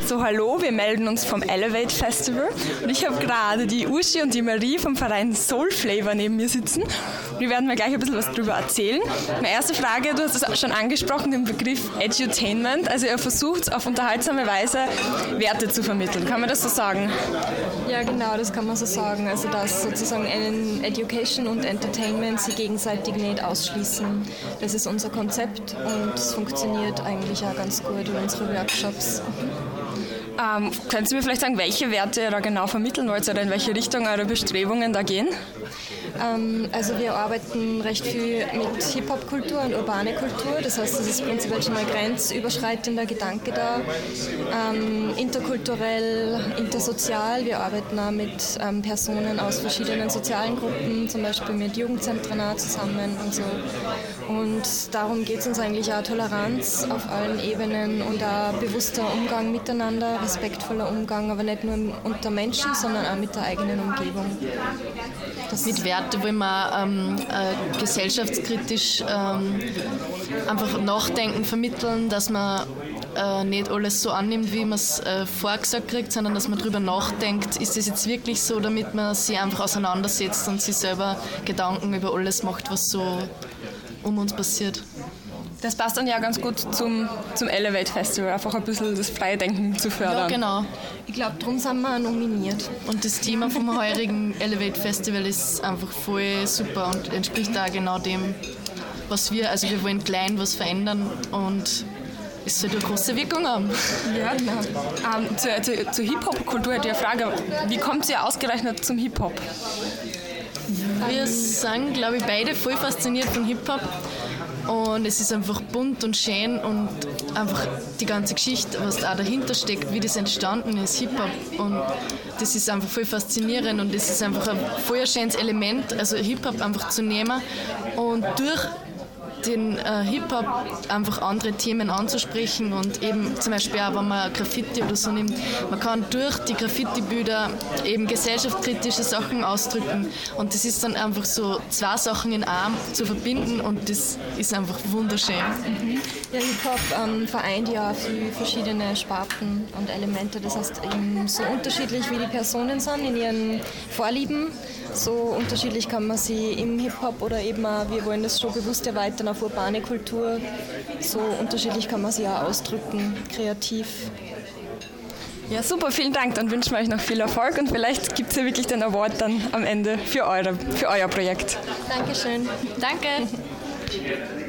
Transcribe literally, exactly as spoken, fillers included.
So, hallo, wir melden uns vom Elevate Festival und ich habe gerade die Uschi und die Marie vom Verein Soul Flavor neben mir sitzen. Und die werden mir gleich ein bisschen was darüber erzählen. Meine erste Frage, du hast es schon angesprochen, den Begriff Edutainment. Also ihr versucht auf unterhaltsame Weise Werte zu vermitteln. Kann man das so sagen? Ja, genau, das kann man so sagen. Also dass sozusagen Education und Entertainment sie gegenseitig nicht ausschließen. Das ist unser Konzept und es funktioniert eigentlich auch ganz gut in unseren Workshops. Ähm, können Sie mir vielleicht sagen, welche Werte ihr da genau vermitteln wollt oder in welche Richtung eure Bestrebungen da gehen? Ähm, also wir arbeiten recht viel mit Hip-Hop-Kultur und urbane Kultur. Das heißt, das ist prinzipiell schon mal grenzüberschreitender Gedanke da. Ähm, interkulturell, intersozial. Wir arbeiten auch mit ähm, Personen aus verschiedenen sozialen Gruppen, zum Beispiel mit Jugendzentren auch zusammen und so. Und darum geht es uns eigentlich auch, Toleranz auf allen Ebenen und auch bewusster Umgang miteinander, respektvoller Umgang, aber nicht nur unter Menschen, sondern auch mit der eigenen Umgebung. Das mit Werte wollen wir ähm, äh, gesellschaftskritisch ähm, einfach Nachdenken vermitteln, dass man äh, nicht alles so annimmt, wie man es äh, vorgesagt kriegt, sondern dass man darüber nachdenkt, ist das jetzt wirklich so, damit man sich einfach auseinandersetzt und sich selber Gedanken über alles macht, was so um uns passiert. Das passt dann ja ganz gut zum, zum Elevate Festival, einfach ein bisschen das freie Denken zu fördern. Ja, genau. Ich glaube, darum sind wir auch nominiert. Und das Thema vom heurigen Elevate Festival ist einfach voll super und entspricht auch genau dem, was wir, also wir wollen klein was verändern und es soll eine große Wirkung haben. Ja, genau. Ähm, zur zur, zur Hip-Hop-Kultur hätte ich eine Frage, wie kommt ihr ausgerechnet zum Hip-Hop? Wir sind, glaube ich, beide voll fasziniert von Hip-Hop. Und es ist einfach bunt und schön und einfach die ganze Geschichte, was da dahinter steckt, wie das entstanden ist, Hip-Hop. Und das ist einfach voll faszinierend und das ist einfach ein voll ein schönes Element, also Hip-Hop einfach zu nehmen und durch den äh, Hip-Hop einfach andere Themen anzusprechen und eben zum Beispiel auch, wenn man Graffiti oder so nimmt, man kann durch die Graffiti-Bilder eben gesellschaftskritische Sachen ausdrücken und das ist dann einfach so zwei Sachen in einem zu verbinden und das ist einfach wunderschön. Mhm. Ja, Hip-Hop ähm, vereint ja viele verschiedene Sparten und Elemente, das heißt eben so unterschiedlich wie die Personen sind in ihren Vorlieben, so unterschiedlich kann man sie im Hip-Hop oder eben auch, wir wollen das schon bewusst erweitern auf urbane Kultur, so unterschiedlich kann man sie auch ausdrücken, kreativ. Ja, super, vielen Dank. Dann wünschen wir euch noch viel Erfolg und vielleicht gibt es ja wirklich den Award dann am Ende für, eure, für euer Projekt. Dankeschön. Danke.